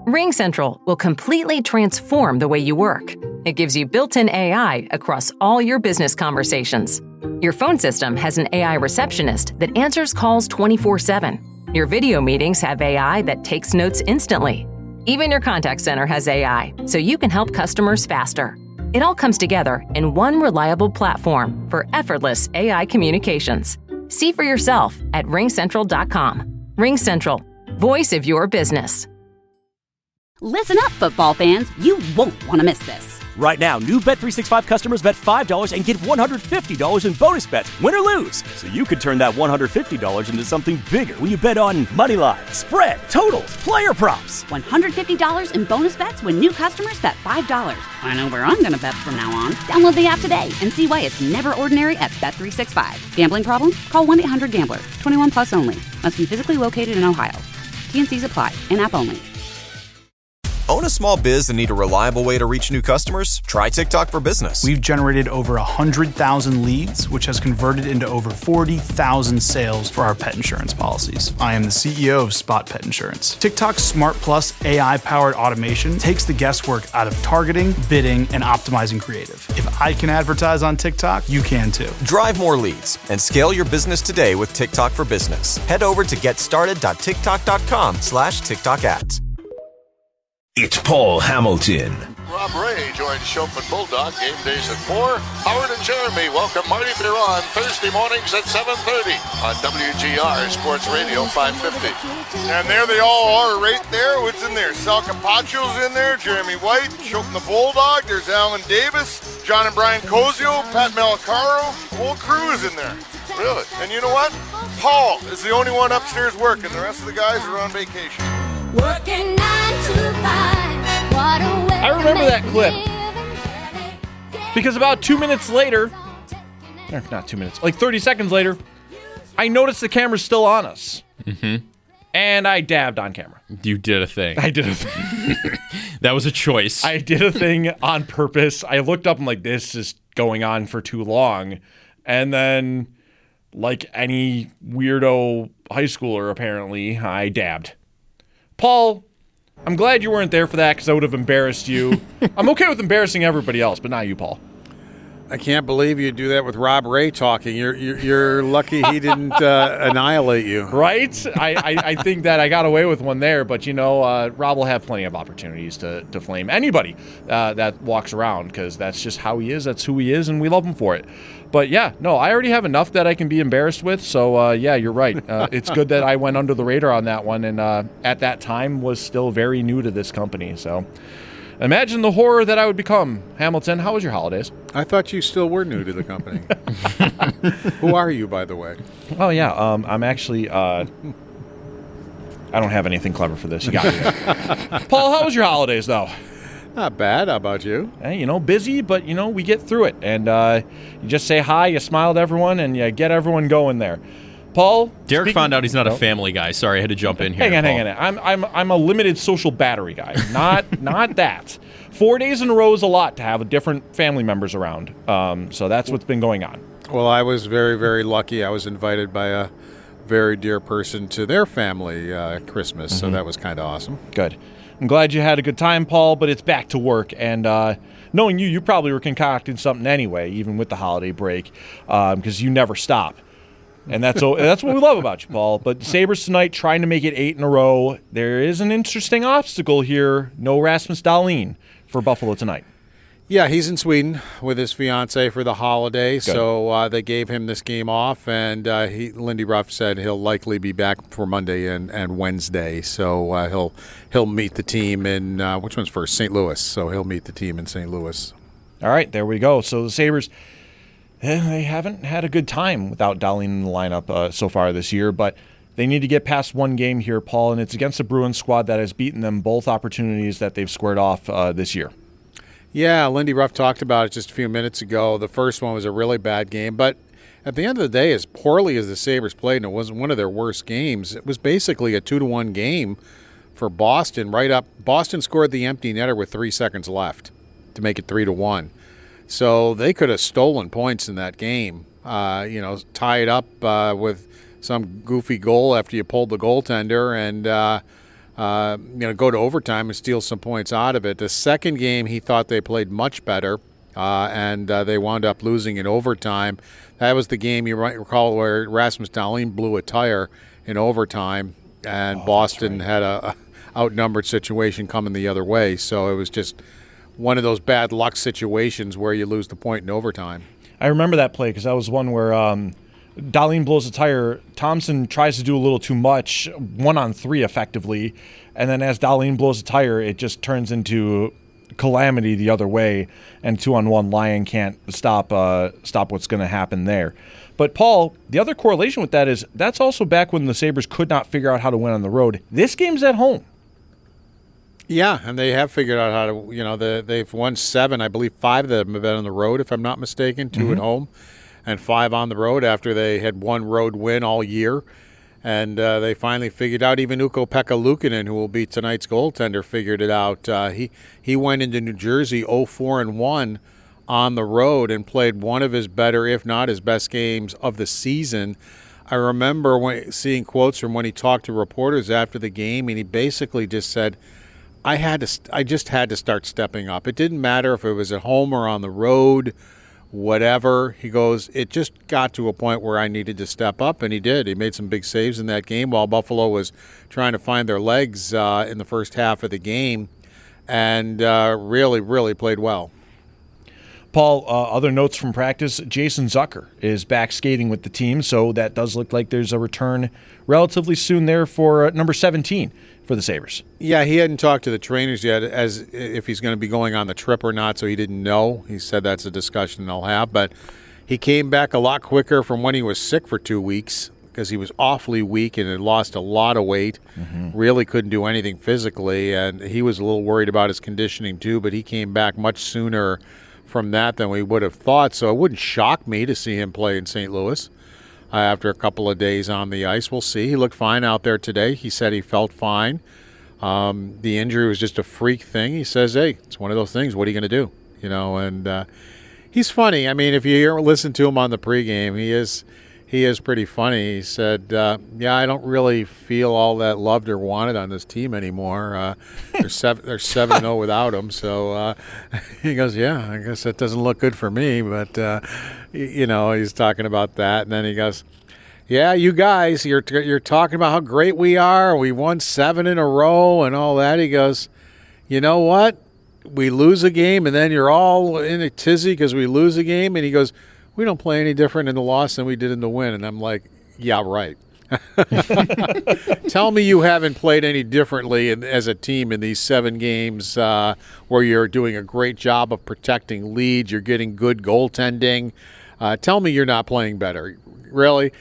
RingCentral will completely transform the way you work. It gives you built-in AI across all your business conversations. Your phone system has an AI receptionist that answers calls 24/7. Your video meetings have AI that takes notes instantly. Even your contact center has AI, so you can help customers faster. It all comes together in one reliable platform for effortless AI communications. See for yourself at ringcentral.com. RingCentral, voice of your business. Listen up, football fans. You won't want to miss this. Right now, new Bet365 customers bet $5 and get $150 in bonus bets, win or lose. So you could turn that $150 into something bigger when you bet on moneyline, spread, totals, player props. $150 in bonus bets when new customers bet $5. I know where I'm going to bet from now on. Download the app today and see why it's never ordinary at Bet365. Gambling problem? Call 1-800-GAMBLER. 21 plus only. Must be physically located in Ohio. T&Cs apply. In-app only. Own a small biz and need a reliable way to reach new customers? Try TikTok for Business. We've generated over 100,000 leads, which has converted into over 40,000 sales for our pet insurance policies. I am the CEO of Spot Pet Insurance. TikTok's Smart Plus AI-powered automation takes the guesswork out of targeting, bidding, and optimizing creative. If I can advertise on TikTok, you can too. Drive more leads and scale your business today with TikTok for Business. Head over to getstarted.tiktok.com/TikTok ads. It's Paul Hamilton. Rob Ray joins Chopin Bulldog game days at 4. Howard and Jeremy welcome Marty Biron Thursday mornings at 7:30 on WGR Sports Radio 550. And there they all are right there. What's in there? Sal Capaccio's in there, Jeremy White, Chopin the Bulldog. There's Alan Davis, John and Brian Cozio, Pat Malacaro. The whole crew is in there. Really? And you know what? Paul is the only one upstairs working. The rest of the guys are on vacation. Working 9 to 5. What a way I remember that clip. Because about 2 minutes later, or not 2 minutes, like 30 seconds later, I noticed the camera's still on us. Mm-hmm. And I dabbed on camera. You did a thing. I did a thing. That was a choice. I did a thing on purpose. I looked up and like, this is going on for too long. And then, like any weirdo high schooler, apparently, I dabbed. Paul, I'm glad you weren't there for that because I would have embarrassed you. I'm okay with embarrassing everybody else, but not you, Paul. I can't believe you do that with Rob Ray talking. You're lucky he didn't annihilate you. Right? I think that I got away with one there, but, you know, Rob will have plenty of opportunities to flame anybody that walks around because that's just how he is. That's who he is, and we love him for it. But, yeah, no, I already have enough that I can be embarrassed with, so, yeah, you're right. It's good that I went under the radar on that one, and at that time was still very new to this company, so imagine the horror that I would become. Hamilton, how was your holidays? I thought you still were new to the company. Who are you, by the way? Oh, yeah, I'm actually, I don't have anything clever for this. You got me. Paul, how was your holidays, though? Not bad. How about you? Hey, you know, busy, but, you know, we get through it. And you just say hi, you smile at everyone, and you get everyone going there. Paul? Derek found out he's not a family guy. Sorry, I had to jump in here. Hang on. I'm a limited social battery guy. Not that. 4 days in a row is a lot to have different family members around. So that's what's been going on. Well, I was very, very lucky. I was invited by a very dear person to their family Christmas, so that was kind of awesome. Good. I'm glad you had a good time, Paul, but it's back to work. And knowing you probably were concocting something anyway, even with the holiday break, because you never stop. And that's what we love about you, Paul. But the Sabres tonight trying to make it 8 in a row. There is an interesting obstacle here. No Rasmus Dahlin for Buffalo tonight. Yeah, he's in Sweden with his fiancée for the holiday, Good. so they gave him this game off, and Lindy Ruff said he'll likely be back for Monday and Wednesday, so he'll meet the team in, which one's first? St. Louis, so he'll meet the team in St. Louis. All right, there we go. So the Sabres, they haven't had a good time without Dahlin in the lineup so far this year, but they need to get past one game here, Paul, and it's against the Bruins squad that has beaten them both opportunities that they've squared off this year. Yeah, Lindy Ruff talked about it just a few minutes ago. The first one was a really bad game, but at the end of the day, as poorly as the Sabres played, and it wasn't one of their worst games, it was basically a 2-1 game for Boston. Right up, Boston scored the empty netter with 3 seconds left to make it 3-1. So they could have stolen points in that game. Tie it up with some goofy goal after you pulled the goaltender, and go to overtime and steal some points out of it. The second game, he thought they played much better, and they wound up losing in overtime. That was the game, you might recall, where Rasmus Dahlin blew a tire in overtime, and Boston had a outnumbered situation coming the other way. So it was just one of those bad luck situations where you lose the point in overtime. I remember that play because that was one where Dahlin blows a tire. Thompson tries to do a little too much, 1-on-3 effectively, and then as Dahlin blows a tire, it just turns into calamity the other way, and 2-on-1 Lyon can't stop what's going to happen there. But, Paul, the other correlation with that is that's also back when the Sabres could not figure out how to win on the road. This game's at home. Yeah, and they have figured out how to, they've won 7. I believe 5 of them have been on the road, if I'm not mistaken, 2 at home, and 5 on the road after they had one road win all year. And they finally figured out, even Ukko-Pekka Luukkonen, who will be tonight's goaltender, figured it out. He went into New Jersey 0-4-1 on the road and played one of his better, if not his best games of the season. I remember seeing quotes from when he talked to reporters after the game, and he basically just said, I just had to start stepping up. It didn't matter if it was at home or on the road, whatever. He goes, it just got to a point where I needed to step up, and he did. He made some big saves in that game while Buffalo was trying to find their legs in the first half of the game, and really, really played well. Paul, other notes from practice, Jason Zucker is back skating with the team, so that does look like there's a return relatively soon there for number 17 for the Sabres. Yeah, he hadn't talked to the trainers yet as if he's going to be going on the trip or not, so he didn't know. He said that's a discussion they'll have, but he came back a lot quicker from when he was sick for 2 weeks because he was awfully weak and had lost a lot of weight, really couldn't do anything physically, and he was a little worried about his conditioning too, but he came back much sooner from that than we would have thought, so it wouldn't shock me to see him play in St. Louis after a couple of days on the ice. We'll see. He looked fine out there today. He said he felt fine. The injury was just a freak thing. He says, hey, it's one of those things. What are you going to do? And he's funny. I mean, if you listen to him on the pregame, he is pretty funny. He said, yeah, I don't really feel all that loved or wanted on this team anymore. They're 7-0 without him. So he goes, yeah, I guess that doesn't look good for me. But, he's talking about that. And then he goes, yeah, you guys, you're talking about how great we are. We won 7 in a row and all that. He goes, you know what? We lose a game, and then you're all in a tizzy because we lose a game. And he goes, we don't play any different in the loss than we did in the win. And I'm like, yeah, right. Tell me you haven't played any differently as a team in these 7 games where you're doing a great job of protecting leads, you're getting good goaltending. Tell me you're not playing better. Really?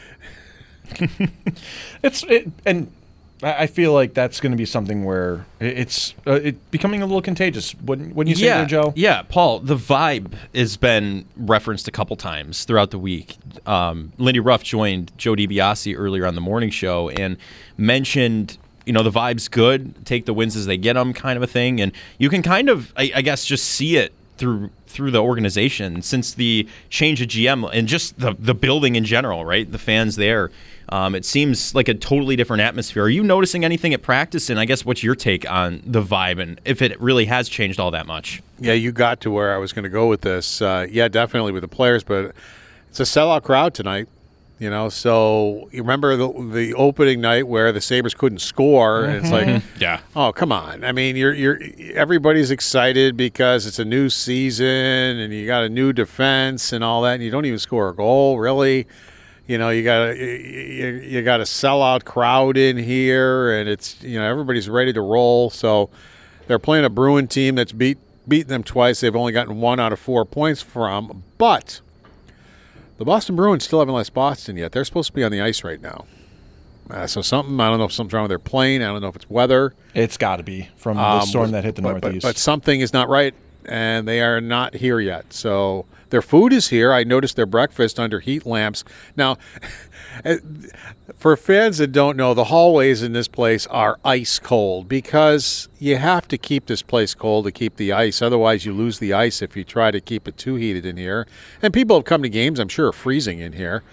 And I feel like that's going to be something where it's becoming a little contagious. Wouldn't you say there, Joe? Yeah, Paul, the vibe has been referenced a couple times throughout the week. Lindy Ruff joined Joe DiBiase earlier on the morning show and mentioned, the vibe's good, take the wins as they get them kind of a thing. And you can kind of, I guess, just see it through the organization since the change of GM and just the building in general, right? The fans there. It seems like a totally different atmosphere. Are you noticing anything at practice? And I guess what's your take on the vibe and if it really has changed all that much? Yeah, you got to where I was going to go with this. Yeah, definitely with the players, but it's a sellout crowd tonight. So you remember the opening night where the Sabres couldn't score, and it's like, yeah, oh, come on. I mean, everybody's excited because it's a new season and you got a new defense and all that, and you don't even score a goal, really. You got a sellout crowd in here, and it's everybody's ready to roll. So they're playing a Bruin team that's beaten them twice. They've only gotten 1 out of 4 points from, but the Boston Bruins still haven't left Boston yet. They're supposed to be on the ice right now. So I don't know if something's wrong with their plane. I don't know if it's weather. It's got to be from the storm that hit the Northeast. But something is not right, and they are not here yet. So their food is here. I noticed their breakfast under heat lamps. Now, for fans that don't know, the hallways in this place are ice cold because you have to keep this place cold to keep the ice. Otherwise, you lose the ice if you try to keep it too heated in here. And people have come to games, I'm sure, are freezing in here.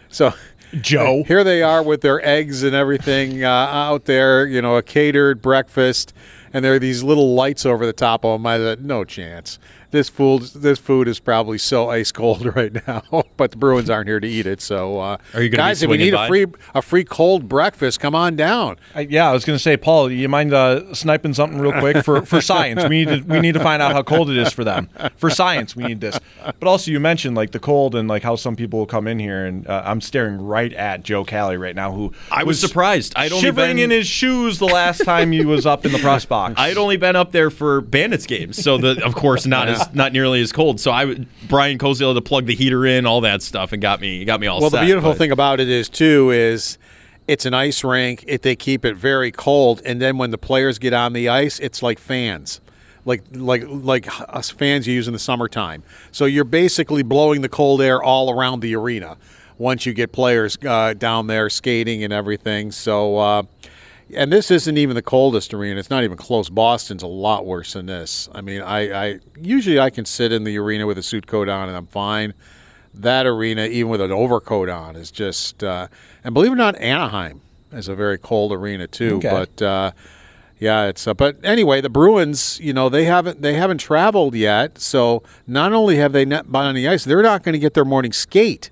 So Joe. Here they are with their eggs and everything out there, a catered breakfast, and there are these little lights over the top of them. I thought, no chance. This food is probably so ice cold right now, but the Bruins aren't here to eat it. So, are you gonna guys, if you need a free cold breakfast, come on down. I was going to say, Paul, you mind sniping something real quick for science? We need to find out how cold it is for them. For science, we need this. But also, you mentioned the cold and how some people will come in here, and I'm staring right at Joe Cali right now, who I was surprised. I'd only shivering in his shoes the last time he was up in the press box. I'd only been up there for Bandits games, so of course not nearly as cold. So Brian Koziel had to plug the heater in, all that stuff, and got me all Well, set. the beautiful thing about it is it's an ice rink. They keep it very cold, and then when the players get on the ice, it's like fans, like us fans you use in the summertime. So you're basically blowing the cold air all around the arena once you get players down there skating and everything. So. And this isn't even the coldest arena. It's not even close. Boston's a lot worse than this. I mean, I usually I can sit in the arena with a suit coat on and I'm fine. That arena, even with an overcoat on, is just and believe it or not, Anaheim is a very cold arena too. Okay. But it's but anyway, the Bruins, they haven't traveled yet. So not only have they not been on the ice, they're not going to get their morning skate.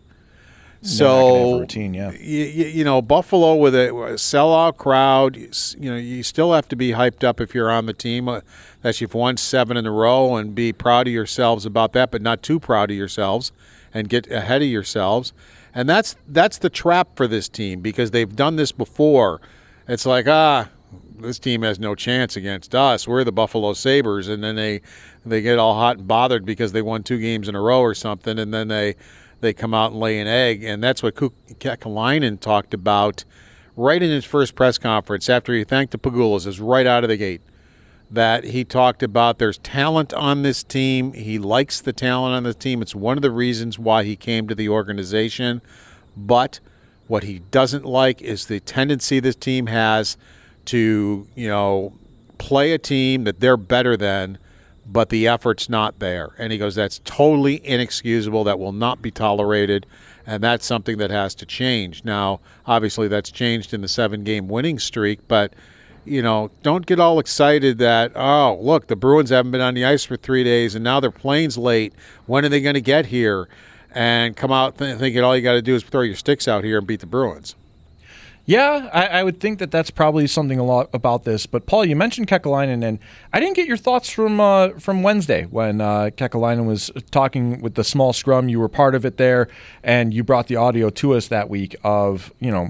So, routine, yeah. Buffalo with a sellout crowd, you still have to be hyped up if you're on the team that you've won 7 in a row and be proud of yourselves about that, but not too proud of yourselves and get ahead of yourselves. And that's the trap for this team because they've done this before. It's like, this team has no chance against us. We're the Buffalo Sabres. And then they get all hot and bothered because they won 2 games in a row or something, and then they come out and lay an egg, and that's what Kekalainen talked about right in his first press conference after he thanked the Pagulas, is right out of the gate, that he talked about there's talent on this team. He likes the talent on the team. It's one of the reasons why he came to the organization, but what he doesn't like is the tendency this team has to, play a team that they're better than, but the effort's not there. And he goes, that's totally inexcusable. That will not be tolerated, and that's something that has to change. Now, obviously, that's changed in the 7-game winning streak, but, don't get all excited that, oh, look, the Bruins haven't been on the ice for 3 days, and now their plane's late. When are they going to get here? And come out thinking all you got to do is throw your sticks out here and beat the Bruins. Yeah, I would think that's probably something a lot about this. But, Paul, you mentioned Kekalainen, and I didn't get your thoughts from Wednesday when Kekalainen was talking with the small scrum. You were part of it there, and you brought the audio to us that week of,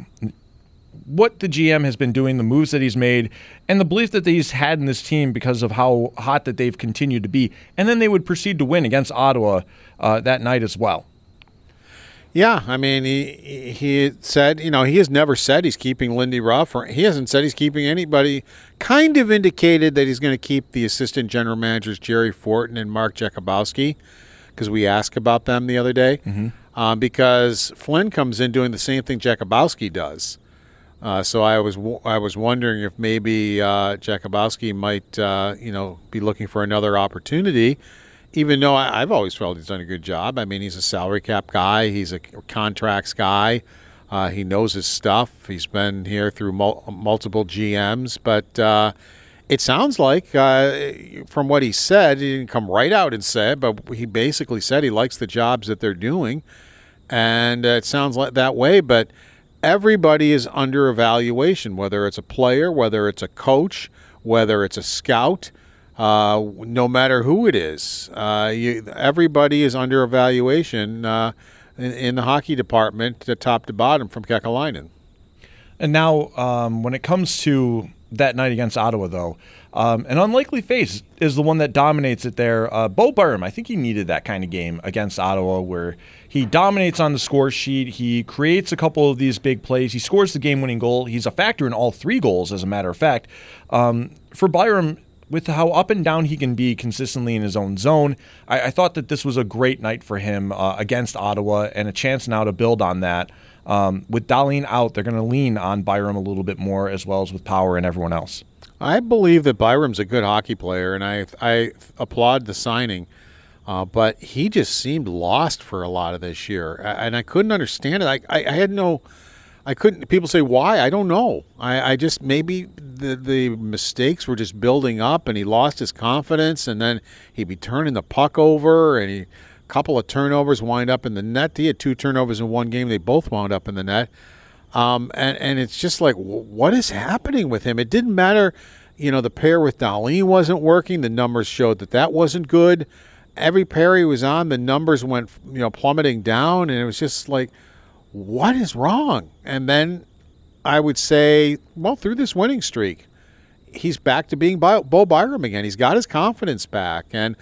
what the GM has been doing, the moves that he's made, and the belief that he's had in this team because of how hot that they've continued to be. And then they would proceed to win against Ottawa that night as well. Yeah, I mean, he said, he has never said he's keeping Lindy Ruff, or he hasn't said he's keeping anybody. Kind of indicated that he's going to keep the assistant general managers Jerry Fortin and Mark Jakubowski, because we asked about them the other day. Mm-hmm. Because Flynn comes in doing the same thing Jakubowski does. So I was wondering if maybe Jakubowski might, be looking for another opportunity. Even though I've always felt he's done a good job. I mean, he's a salary cap guy. He's a contracts guy. He knows his stuff. He's been here through multiple GMs. But it sounds like, from what he said, he didn't come right out and say it, but he basically said he likes the jobs that they're doing. And it sounds like that way. But everybody is under evaluation, whether it's a player, whether it's a coach, whether it's a scout. No matter who it is, everybody is under evaluation in the hockey department, top to bottom, from Kekalainen. And now, when it comes to that night against Ottawa, though, an unlikely face is the one that dominates it there. Bo Byram, I think he needed that kind of game against Ottawa where he dominates on the score sheet. He creates a couple of these big plays. He scores the game-winning goal. He's a factor in all 3 goals, as a matter of fact. For Byram, with how up and down he can be consistently in his own zone, I thought that this was a great night for him against Ottawa and a chance now to build on that. With Dahlin out, they're going to lean on Byram a little bit more, as well as with Power and everyone else. I believe that Byram's a good hockey player, and I applaud the signing. But he just seemed lost for a lot of this year, and I couldn't understand it. I couldn't. People say why? I don't know. I just maybe the mistakes were just building up, and he lost his confidence, and then he'd be turning the puck over, and a couple of turnovers wind up in the net. He had 2 turnovers in one game; they both wound up in the net. And it's just like, what is happening with him? It didn't matter, the pair with Dahlin wasn't working. The numbers showed that wasn't good. Every pair he was on, the numbers went, plummeting down, and it was just like, what is wrong? And then I would say, well, through this winning streak, he's back to being Bo Byram again. He's got his confidence back, and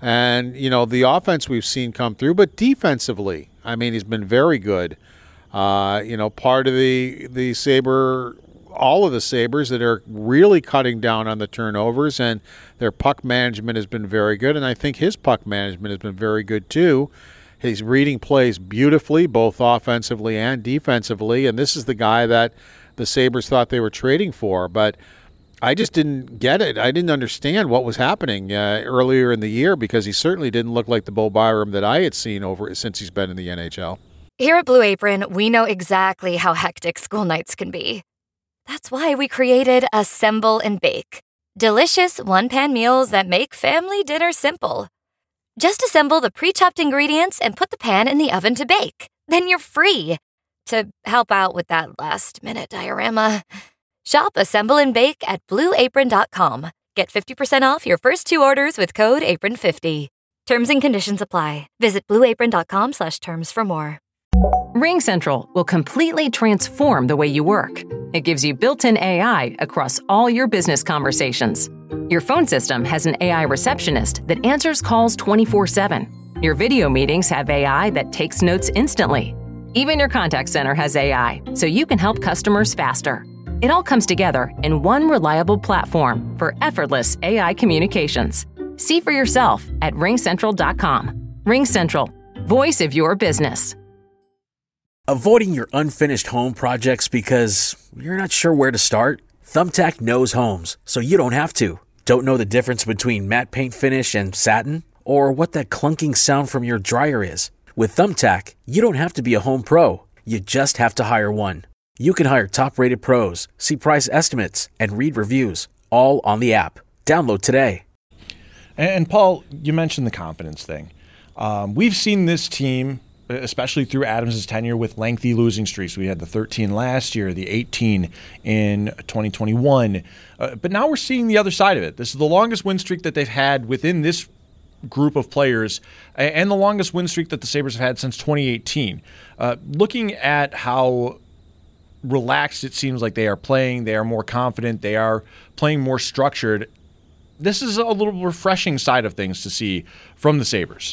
the offense we've seen come through, but defensively, I mean, he's been very good. Part of the Sabre, all of the Sabres that are really cutting down on the turnovers, and their puck management has been very good, and I think his puck management has been very good too. He's reading plays beautifully, both offensively and defensively, and this is the guy that the Sabres thought they were trading for, but I just didn't get it. I didn't understand what was happening earlier in the year, because he certainly didn't look like the Bo Byram that I had seen since he's been in the NHL. Here at Blue Apron, we know exactly how hectic school nights can be. That's why we created Assemble and Bake. Delicious one-pan meals that make family dinner simple. Just assemble the pre-chopped ingredients and put the pan in the oven to bake. Then you're free to help out with that last-minute diorama. Shop Assemble and Bake at BlueApron.com. Get 50% off your first 2 orders with code APRON50. Terms and conditions apply. Visit BlueApron.com/terms for more. RingCentral will completely transform the way you work. It gives you built-in AI across all your business conversations. Your phone system has an AI receptionist that answers calls 24/7. Your video meetings have AI that takes notes instantly. Even your contact center has AI, so you can help customers faster. It all comes together in one reliable platform for effortless AI communications. See for yourself at ringcentral.com. RingCentral, voice of your business. Avoiding your unfinished home projects because you're not sure where to start? Thumbtack knows homes, so you don't have to. Don't know the difference between matte paint finish and satin? Or what that clunking sound from your dryer is? With Thumbtack, you don't have to be a home pro. You just have to hire one. You can hire top-rated pros, see price estimates, and read reviews, all on the app. Download today. And Paul, you mentioned the confidence thing. We've seen this team, especially through Adams' tenure, with lengthy losing streaks. We had the 13 last year, the 18 in 2021. But now we're seeing the other side of it. This is the longest win streak that they've had within this group of players, and the longest win streak that the Sabres have had since 2018. Looking at how relaxed it seems like they are playing, they are more confident, they are playing more structured. This is a little refreshing side of things to see from the Sabres.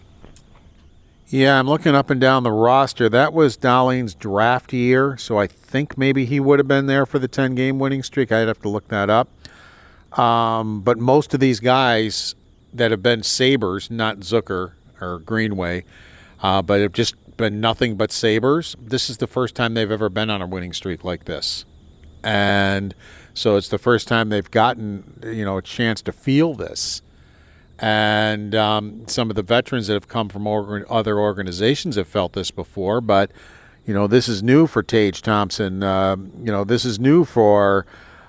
Yeah, I'm looking up and down the roster. That was Dahlin's draft year, so I think maybe he would have been there for the 10-game winning streak. I'd have to look that up. But most of these guys that have been Sabres, not Zucker or Greenway, but have just been nothing but Sabres, this is the first time they've ever been on a winning streak like this. And so it's the first time they've gotten, a chance to feel this. And some of the veterans that have come from other organizations have felt this before, but this is new for Tage Thompson. This is new for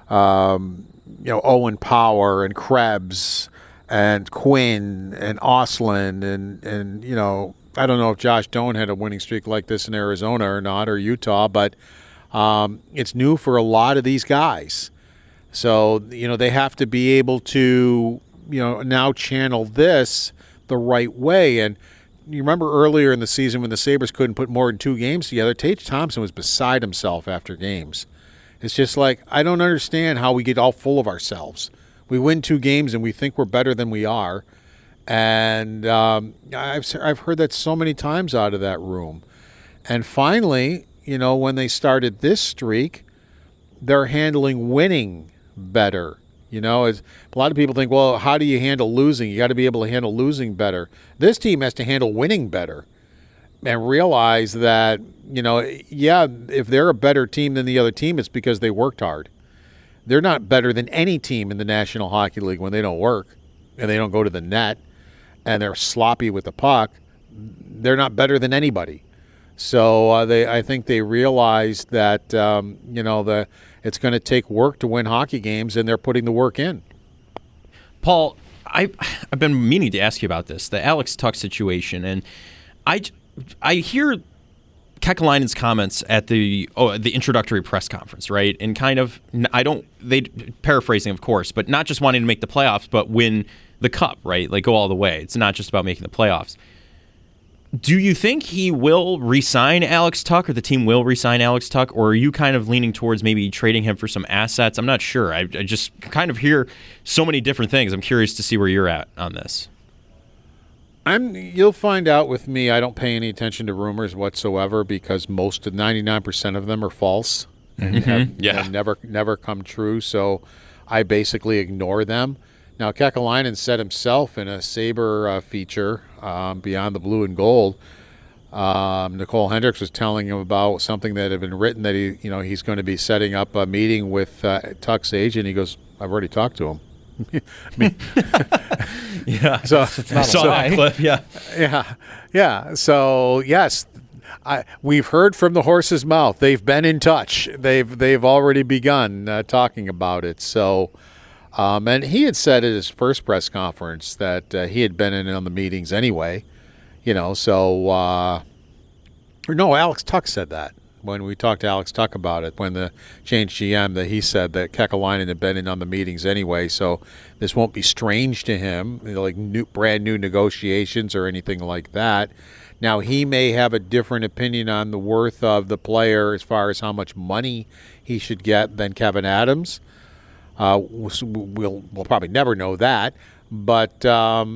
Owen Power and Krebs and Quinn and Ostlund and I don't know if Josh Doan had a winning streak like this in Arizona or not, or Utah, but it's new for a lot of these guys. So they have to be able to now channel this the right way. And you remember earlier in the season when the Sabres couldn't put more than 2 games together, Tage Thompson was beside himself after games. It's just like, I don't understand how we get all full of ourselves. We win 2 games and we think we're better than we are. And I've heard that so many times out of that room. And finally, when they started this streak, they're handling winning better. As a lot of people think, well, how do you handle losing? You got to be able to handle losing better. This team has to handle winning better and realize that, if they're a better team than the other team, it's because they worked hard. They're not better than any team in the National Hockey League when they don't work and they don't go to the net. and they're sloppy with the puck, they're not better than anybody. So I think they realize that it's going to take work to win hockey games, and they're putting the work in. Paul, I've been meaning to ask you about this, the Alex Tuch situation, and I hear Kekalainen's comments at the introductory press conference, right? And kind of, paraphrasing, of course, but not just wanting to make the playoffs, but win the cup, right? Like, go all the way. It's not just about making the playoffs. Do you think he will re-sign Alex Tuch, or the team will re-sign Alex Tuch, or are you kind of leaning towards maybe trading him for some assets? I'm not sure. I just kind of hear so many different things. I'm curious to see where you're at on this. You'll find out with me. I don't pay any attention to rumors whatsoever because 99% of them are false and have never come true. So I basically ignore them. Now, Kekalainen said himself in a Sabre feature, Beyond the Blue and Gold, Nicole Hendricks was telling him about something that had been written that he's going to be setting up a meeting with Tuch's agent. He goes, "I've already talked to him." Yeah. So it's not a clip. Yeah. So yes, we've heard from the horse's mouth. They've been in touch. They've already begun talking about it. So. And he had said at his first press conference that he had been in on the meetings anyway, so Alex Tuch said that when we talked to Alex Tuch about it, when the changed GM, that he said that Kekalainen had been in on the meetings anyway, so this won't be strange to him, like brand new negotiations or anything like that. Now, he may have a different opinion on the worth of the player as far as how much money he should get than Kevyn Adams. We'll probably never know that, but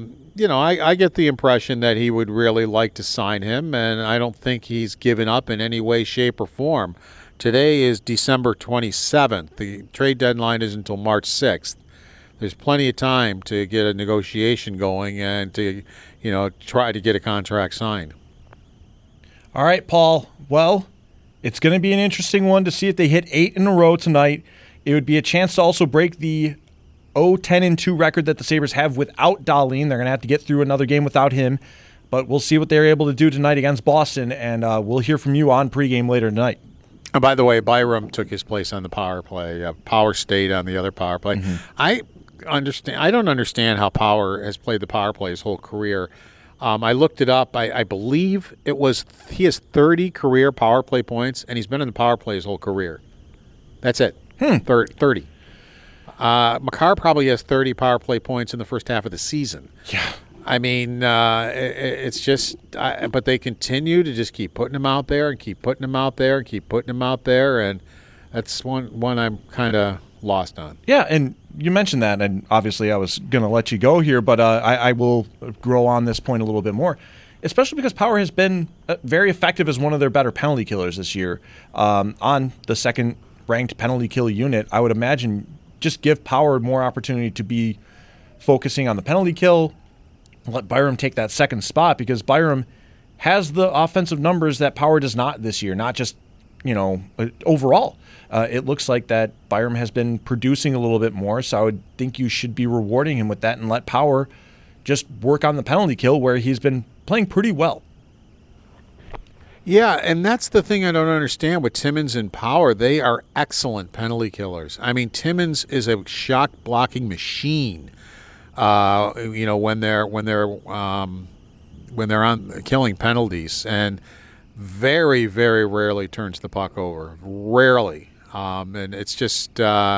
I get the impression that he would really like to sign him, and I don't think he's given up in any way, shape, or form. Today is December 27th. The trade deadline is until March 6th. There's plenty of time to get a negotiation going and to, try to get a contract signed. All right, Paul. Well, it's going to be an interesting one to see if they hit 8 in a row tonight. It would be a chance to also break the 0-10-2 record that the Sabres have without Dahlin. They're going to have to get through another game without him. But we'll see what they're able to do tonight against Boston, and we'll hear from you on pregame later tonight. And by the way, Byram took his place on the power play. Power stayed on the other power play. Mm-hmm. I don't understand how Power has played the power play his whole career. I looked it up. I believe he has 30 career power play points, and he's been in the power play his whole career. That's it. 30. Makar probably has 30 power play points in the first half of the season. Yeah. I mean, it's just but they continue to just keep putting him out there and keep putting him out there and keep putting him out there, and that's one I'm kind of lost on. Yeah, and you mentioned that, and obviously I was going to let you go here, but I will grow on this point a little bit more, especially because Power has been very effective as one of their better penalty killers this year. On the second-ranked penalty kill unit, I would imagine just give Power more opportunity to be focusing on the penalty kill, let Byram take that second spot, because Byram has the offensive numbers that Power does not this year, not just, overall. It looks like that Byram has been producing a little bit more, so I would think you should be rewarding him with that and let Power just work on the penalty kill where he's been playing pretty well. Yeah, and that's the thing I don't understand with Timmins and Power. They are excellent penalty killers. I mean, Timmins is a shot blocking machine. When they're on killing penalties, and very, very rarely turns the puck over. Rarely, and it's just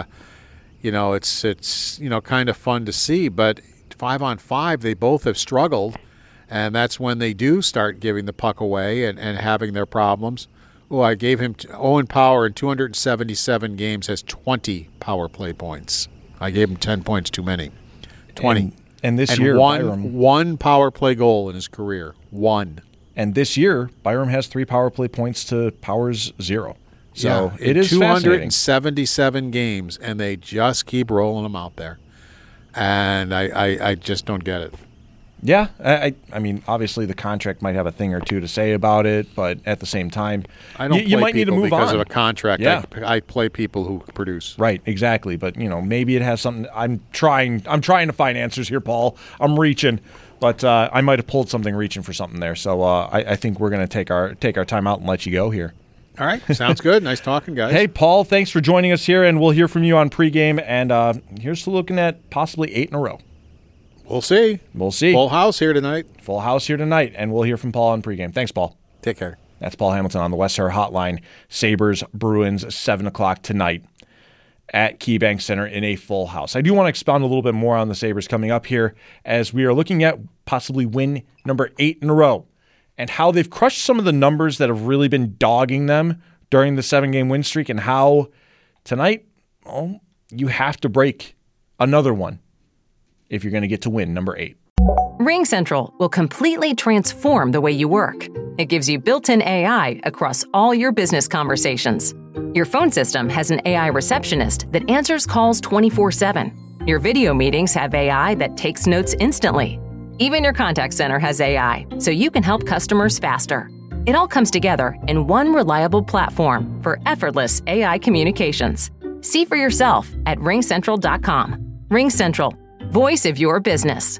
it's kind of fun to see. But 5-on-5, they both have struggled, and that's when they do start giving the puck away and having their problems. I gave him Owen Power in 277 games has 20 power play points. I gave him 10 points too many. 20. And this year, one power play goal in his career. One. And this year, Byram has 3 power play points to Power's 0. So it is 277 games, and they just keep rolling them out there. And I just don't get it. Yeah, I mean, obviously the contract might have a thing or two to say about it, but at the same time, I don't you might need to move because on of a contract. Yeah. I play people who produce. Right, exactly. But maybe it has something. I'm trying to find answers here, Paul. I'm reaching, But I might have pulled something reaching for something there. So I think we're going to take our time out and let you go here. All right. Sounds good. Nice talking, guys. Hey, Paul, thanks for joining us here, and we'll hear from you on pregame. And here's to looking at possibly 8 in a row. We'll see. Full house here tonight. And we'll hear from Paul on pregame. Thanks, Paul. Take care. That's Paul Hamilton on the Western Hotline. Sabres, Bruins, 7 o'clock tonight at KeyBank Center in a full house. I do want to expound a little bit more on the Sabres coming up here as we are looking at possibly win number 8 in a row and how they've crushed some of the numbers that have really been dogging them during the 7-game win streak, and how tonight, you have to break another one if you're going to get to win number 8. RingCentral will completely transform the way you work. It gives you built-in AI across all your business conversations. Your phone system has an AI receptionist that answers calls 24/7. Your video meetings have AI that takes notes instantly. Even your contact center has AI, so you can help customers faster. It all comes together in one reliable platform for effortless AI communications. See for yourself at ringcentral.com. RingCentral, voice of your business.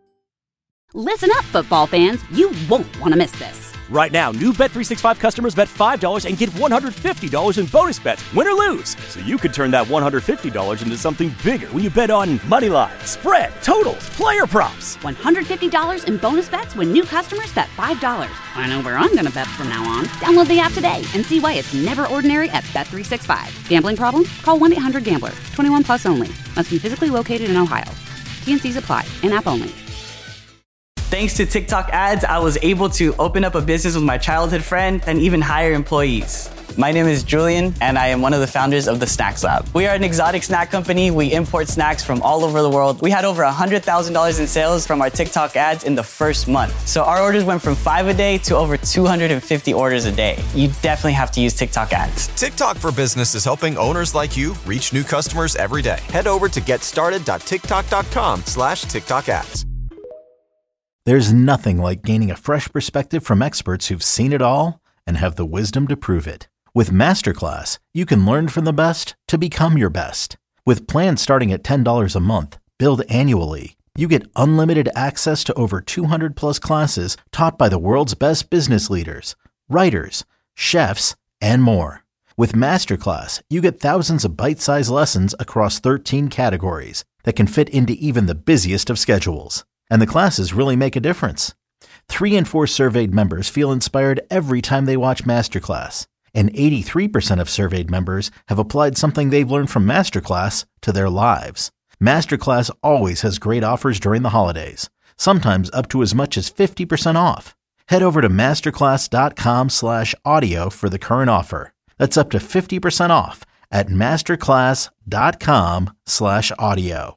Listen up, football fans. You won't want to miss this. Right now, new Bet365 customers bet $5 and get $150 in bonus bets, win or lose. So you could turn that $150 into something bigger when you bet on moneyline, spread, totals, player props. $150 in bonus bets when new customers bet $5. I know where I'm going to bet from now on. Download the app today and see why it's never ordinary at Bet365. Gambling problem? Call 1-800-GAMBLER. 21 plus only. Must be physically located in Ohio. T&Cs apply. In-app only. Thanks to TikTok ads, I was able to open up a business with my childhood friend and even hire employees. My name is Julian, and I am one of the founders of the Snacks Lab. We are an exotic snack company. We import snacks from all over the world. We had over $100,000 in sales from our TikTok ads in the first month. So our orders went from 5 a day to over 250 orders a day. You definitely have to use TikTok ads. TikTok for Business is helping owners like you reach new customers every day. Head over to getstarted.tiktok.com/TikTok ads. There's nothing like gaining a fresh perspective from experts who've seen it all and have the wisdom to prove it. With Masterclass, you can learn from the best to become your best. With plans starting at $10 a month, billed annually, you get unlimited access to over 200 plus classes taught by the world's best business leaders, writers, chefs, and more. With Masterclass, you get thousands of bite-sized lessons across 13 categories that can fit into even the busiest of schedules. And the classes really make a difference. 3 in 4 surveyed members feel inspired every time they watch Masterclass. And 83% of surveyed members have applied something they've learned from Masterclass to their lives. Masterclass always has great offers during the holidays, sometimes up to as much as 50% off. Head over to masterclass.com/audio for the current offer. That's up to 50% off at masterclass.com/audio.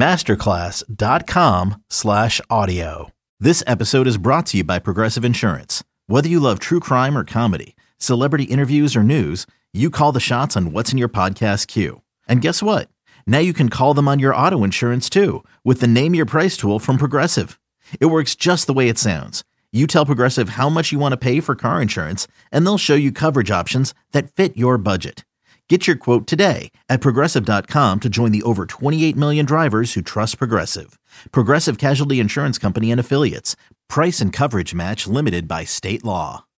masterclass.com/audio. This episode is brought to you by Progressive Insurance. Whether you love true crime or comedy, celebrity interviews or news, you call the shots on what's in your podcast queue. And guess what? Now you can call them on your auto insurance too with the Name Your Price tool from Progressive. It works just the way it sounds. You tell Progressive how much you want to pay for car insurance, and they'll show you coverage options that fit your budget. Get your quote today at Progressive.com to join the over 28 million drivers who trust Progressive. Progressive Casualty Insurance Company and Affiliates. Price and coverage match limited by state law.